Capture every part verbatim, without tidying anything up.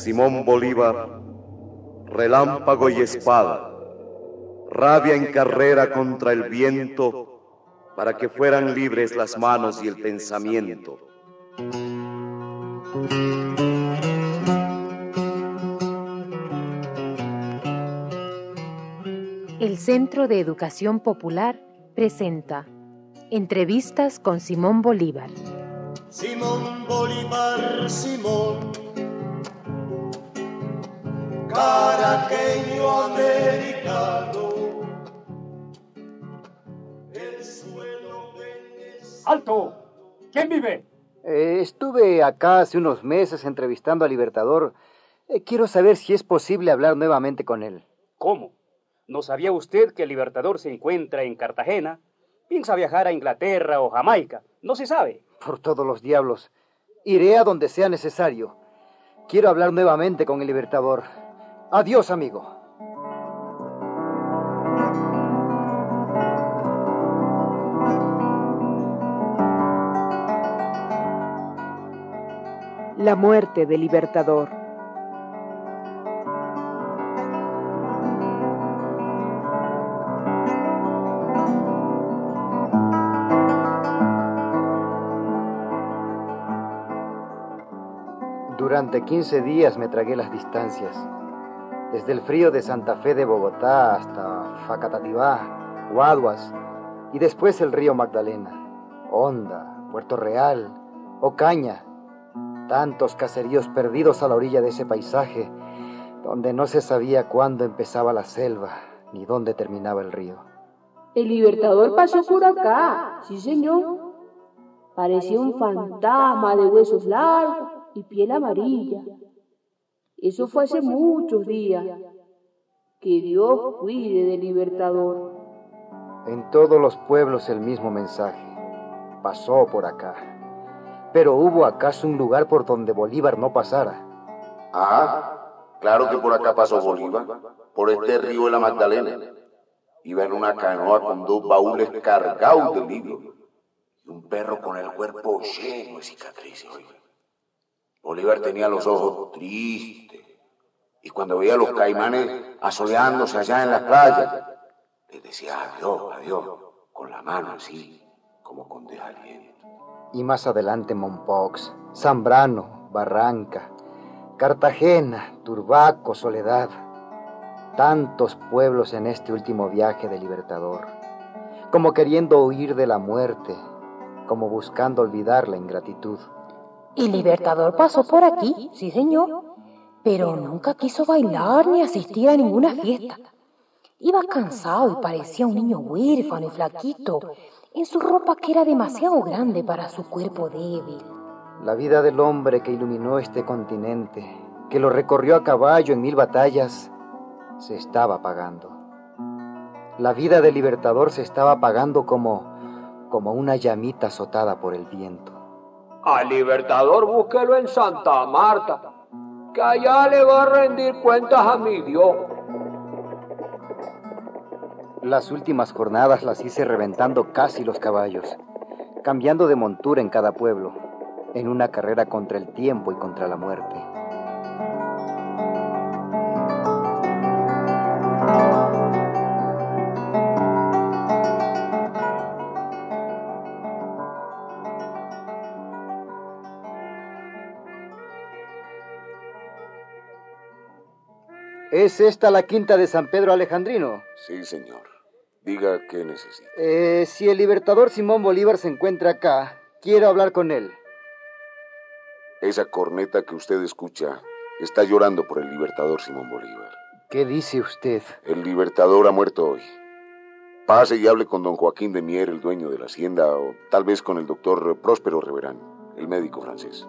Simón Bolívar, relámpago y espada, rabia en carrera contra el viento, para que fueran libres las manos y el pensamiento. El Centro de Educación Popular presenta Entrevistas con Simón Bolívar. Simón Bolívar, Simón, caraqueño americano, el suelo venezolano. ¡Alto! ¿Quién vive? Eh, estuve acá hace unos meses entrevistando al Libertador. Eh, quiero saber si es posible hablar nuevamente con él. ¿Cómo? ¿No sabía usted que el Libertador se encuentra en Cartagena? ¿Piensa viajar a Inglaterra o Jamaica? No se sabe. Por todos los diablos. Iré a donde sea necesario. Quiero hablar nuevamente con el Libertador. Adiós, amigo. La muerte del Libertador. Durante quince días me tragué las distancias. Desde el frío de Santa Fe de Bogotá hasta Facatativá, Guaduas y después el río Magdalena, Honda, Puerto Real, Ocaña. Tantos caseríos perdidos a la orilla de ese paisaje, donde no se sabía cuándo empezaba la selva ni dónde terminaba el río. El Libertador pasó por acá, sí señor. Parecía un fantasma de huesos largos y piel amarilla. Eso fue hace muchos días. Que Dios cuide del Libertador. En todos los pueblos el mismo mensaje. Pasó por acá. Pero ¿hubo acaso un lugar por donde Bolívar no pasara? Ah, claro que por acá pasó Bolívar, por este río de la Magdalena. Iba en una canoa con dos baúles cargados de libros y un perro con el cuerpo lleno de cicatrices. Bolívar tenía los ojos tristes y cuando veía a los caimanes asoleándose allá en la playa, les decía adiós, adiós, con la mano así, como con desaliento. Y más adelante Mompox, Zambrano, Barranca, Cartagena, Turbaco, Soledad. Tantos pueblos en este último viaje del Libertador, como queriendo huir de la muerte, como buscando olvidar la ingratitud. El Libertador pasó por aquí, sí señor, pero nunca quiso bailar ni asistir a ninguna fiesta. Iba cansado y parecía un niño huérfano y flaquito, en su ropa que era demasiado grande para su cuerpo débil. La vida del hombre que iluminó este continente, que lo recorrió a caballo en mil batallas, se estaba apagando. La vida del Libertador se estaba apagando como, como una llamita azotada por el viento. Al Libertador búsquelo en Santa Marta, que allá le va a rendir cuentas a mi Dios. Las últimas jornadas las hice reventando casi los caballos, cambiando de montura en cada pueblo, en una carrera contra el tiempo y contra la muerte. ¿Es esta la quinta de San Pedro Alejandrino? Sí, señor. Diga qué necesita. Eh, si el Libertador Simón Bolívar se encuentra acá, quiero hablar con él. Esa corneta que usted escucha está llorando por el Libertador Simón Bolívar. ¿Qué dice usted? El Libertador ha muerto hoy. Pase y hable con don Joaquín de Mier, el dueño de la hacienda, o tal vez con el doctor Próspero Reverán, el médico francés.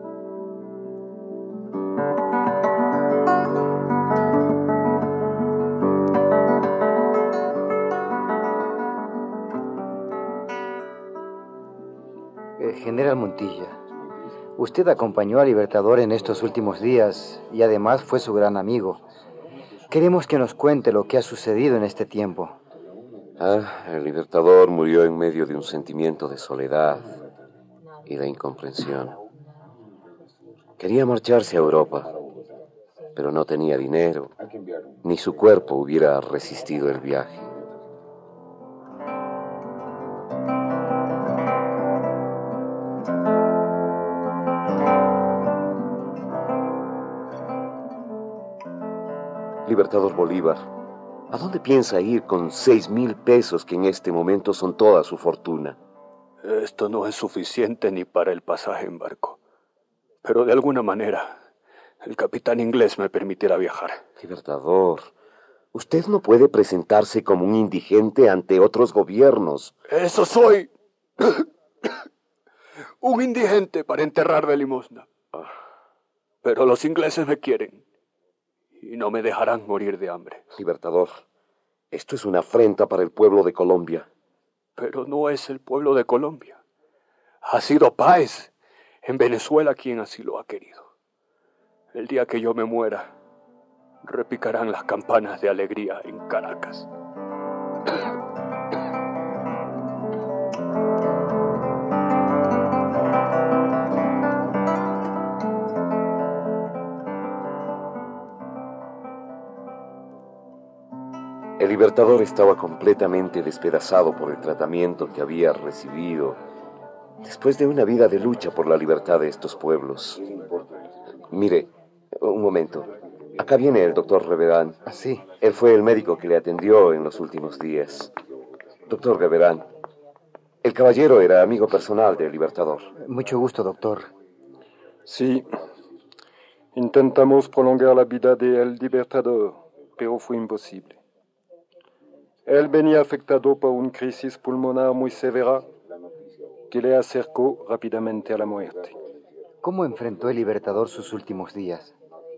General Montilla, usted acompañó al Libertador en estos últimos días y además fue su gran amigo. Queremos que nos cuente lo que ha sucedido en este tiempo. Ah, el Libertador murió en medio de un sentimiento de soledad y de incomprensión. Quería marcharse a Europa, pero no tenía dinero, ni su cuerpo hubiera resistido el viaje. Libertador Bolívar, ¿a dónde piensa ir con seis mil pesos que en este momento son toda su fortuna? Esto no es suficiente ni para el pasaje en barco, pero de alguna manera el capitán inglés me permitirá viajar. Libertador, usted no puede presentarse como un indigente ante otros gobiernos. ¡Eso soy! Un indigente para enterrar de limosna. Pero los ingleses me quieren y no me dejarán morir de hambre. Libertador, esto es una afrenta para el pueblo de Colombia. Pero no es el pueblo de Colombia. Ha sido Páez en Venezuela quien así lo ha querido. El día que yo me muera, repicarán las campanas de alegría en Caracas. El Libertador estaba completamente despedazado por el tratamiento que había recibido después de una vida de lucha por la libertad de estos pueblos. Mire, un momento. Acá viene el doctor Reverán. ¿Ah, sí? Él fue el médico que le atendió en los últimos días. Doctor Reverán, el caballero era amigo personal del Libertador. Mucho gusto, doctor. Sí. Intentamos prolongar la vida del Libertador, pero fue imposible. Él venía afectado por una crisis pulmonar muy severa que le acercó rápidamente a la muerte. ¿Cómo enfrentó el Libertador sus últimos días?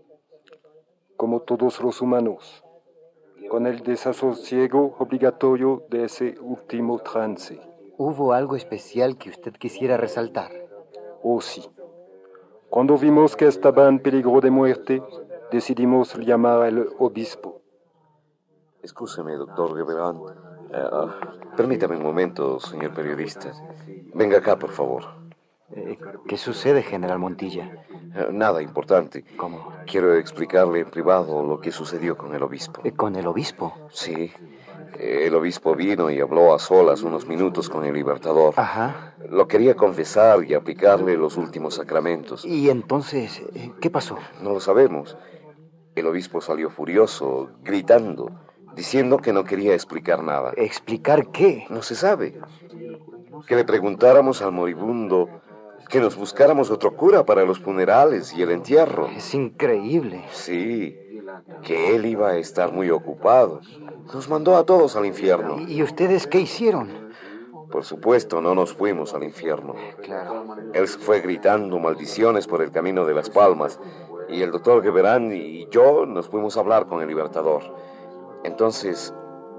Como todos los humanos, con el desasosiego obligatorio de ese último trance. ¿Hubo algo especial que usted quisiera resaltar? Oh, sí. Cuando vimos que estaba en peligro de muerte, decidimos llamar al obispo. Escúcheme, doctor Reverán. Uh, permítame un momento, señor periodista. Venga acá, por favor. Eh, ¿Qué sucede, general Montilla? Uh, nada importante. ¿Cómo? Quiero explicarle en privado lo que sucedió con el obispo. Eh, ¿Con el obispo? Sí. El obispo vino y habló a solas unos minutos con el Libertador. Ajá. Lo quería confesar y aplicarle los últimos sacramentos. ¿Y entonces qué pasó? No lo sabemos. El obispo salió furioso, gritando, diciendo que no quería explicar nada. ¿Explicar qué? No se sabe. Que le preguntáramos al moribundo, que nos buscáramos otro cura para los funerales y el entierro. Es increíble. Sí, que él iba a estar muy ocupado. Nos mandó a todos al infierno. ¿Y ustedes qué hicieron? Por supuesto, no nos fuimos al infierno. Claro. Él fue gritando maldiciones por el camino de Las Palmas, y el doctor Geverán y yo nos fuimos a hablar con el Libertador. Entonces...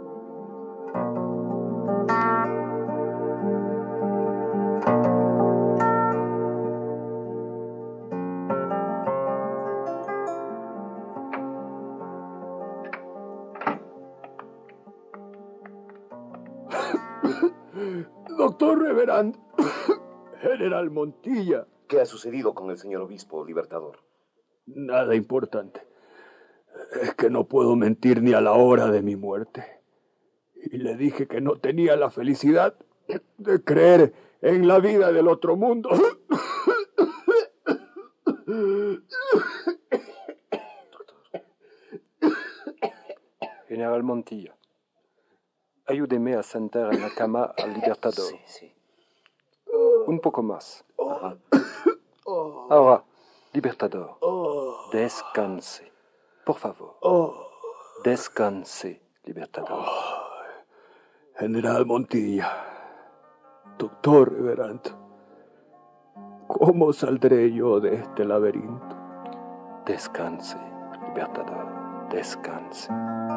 Doctor Reverán, general Montilla. ¿Qué ha sucedido con el señor obispo, Libertador? Nada importante. Es que no puedo mentir ni a la hora de mi muerte. Y le dije que no tenía la felicidad de creer en la vida del otro mundo. General Montilla, ayúdeme a sentar en la cama al Libertador. Sí, sí. Un poco más. Ajá. Ahora, Libertador, descanse. Por favor. Descanse, Libertador. General Montilla, doctor Reverán, ¿cómo saldré yo de este laberinto? Descanse, Libertador, descanse.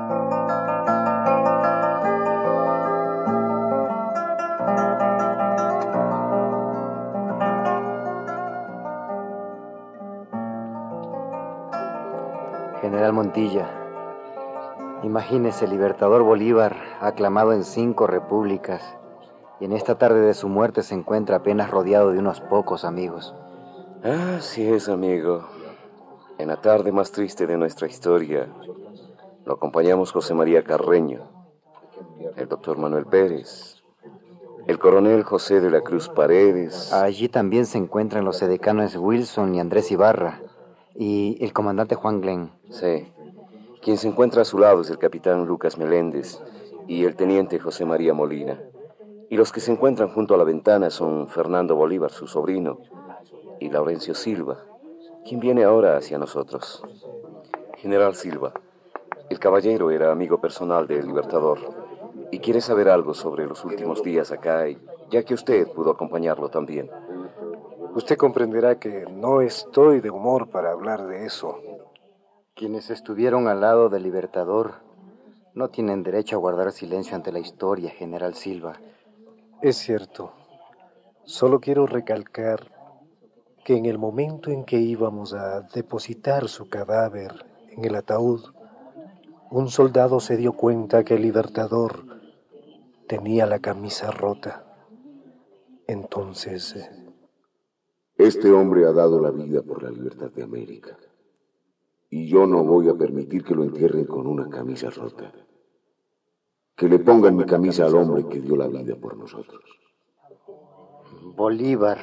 General Montilla, imagínese el Libertador Bolívar aclamado en cinco repúblicas y en esta tarde de su muerte se encuentra apenas rodeado de unos pocos amigos. Así es, amigo. En la tarde más triste de nuestra historia, lo acompañamos José María Carreño, el doctor Manuel Pérez, el coronel José de la Cruz Paredes. Allí también se encuentran los edecanes Wilson y Andrés Ibarra, y el comandante Juan Glenn. Sí. Quien se encuentra a su lado es el capitán Lucas Meléndez y el teniente José María Molina. Y los que se encuentran junto a la ventana son Fernando Bolívar, su sobrino, y Laurencio Silva, quien viene ahora hacia nosotros. General Silva, el caballero era amigo personal del Libertador y quiere saber algo sobre los últimos días acá, ya que usted pudo acompañarlo también. Usted comprenderá que no estoy de humor para hablar de eso. Quienes estuvieron al lado del Libertador no tienen derecho a guardar silencio ante la historia, General Silva. Es cierto. Solo quiero recalcar que en el momento en que íbamos a depositar su cadáver en el ataúd, un soldado se dio cuenta que el Libertador tenía la camisa rota. Entonces... Eh... Este hombre ha dado la vida por la libertad de América. Y yo no voy a permitir que lo entierren con una camisa rota. Que le pongan mi camisa al hombre que dio la vida por nosotros. Bolívar,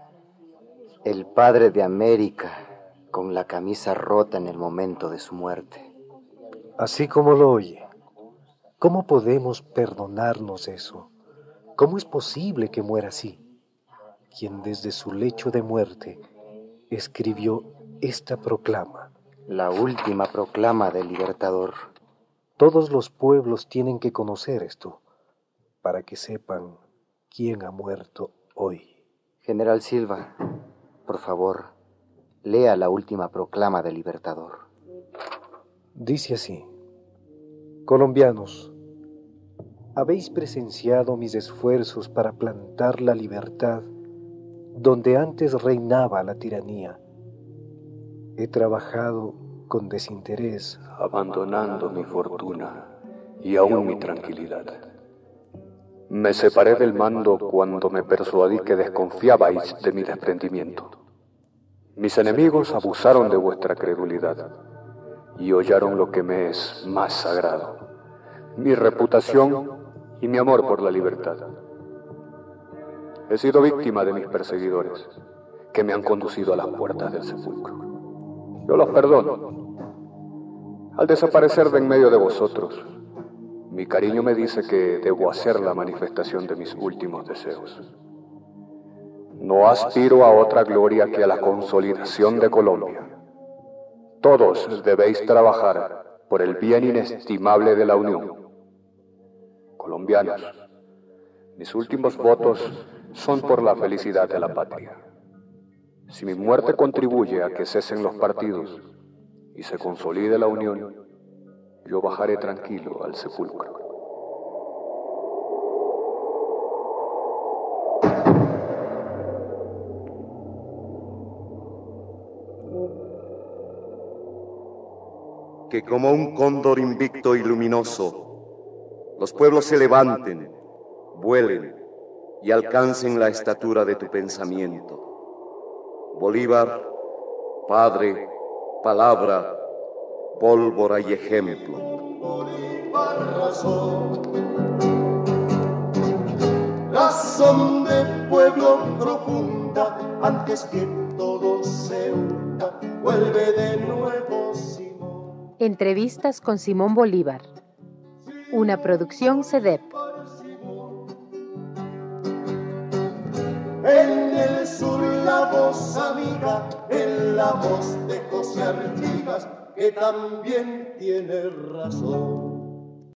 el padre de América, con la camisa rota en el momento de su muerte. Así como lo oye, ¿cómo podemos perdonarnos eso? ¿Cómo es posible que muera así? Quien desde su lecho de muerte escribió esta proclama. La última proclama del Libertador. Todos los pueblos tienen que conocer esto, para que sepan quién ha muerto hoy. General Silva, por favor, lea la última proclama del Libertador. Dice así: colombianos, habéis presenciado mis esfuerzos para plantar la libertad donde antes reinaba la tiranía. He trabajado con desinterés, abandonando mi fortuna y aún mi tranquilidad. Me separé del mando cuando me persuadí que desconfiabais de mi desprendimiento. Mis enemigos abusaron de vuestra credulidad y hollaron lo que me es más sagrado, mi reputación y mi amor por la libertad. He sido víctima de mis perseguidores, que me han conducido a las puertas del sepulcro. Yo los perdono. Al desaparecer de en medio de vosotros, mi cariño me dice que debo hacer la manifestación de mis últimos deseos. No aspiro a otra gloria que a la consolidación de Colombia. Todos debéis trabajar por el bien inestimable de la Unión. Colombianos, mis últimos votos son por la felicidad de la patria. Si mi muerte contribuye a que cesen los partidos y se consolide la unión, yo bajaré tranquilo al sepulcro. Que como un cóndor invicto y luminoso, los pueblos se levanten, vuelen y alcancen la estatura de tu pensamiento. Bolívar, padre, palabra, pólvora y ejemplo. Bolívar, razón, razón de pueblo profunda, antes que todo se hunda, vuelve de nuevo Simón. Entrevistas con Simón Bolívar, una producción C E D E P. En el sur la voz amiga, en la voz de José Artigas, que también tiene razón.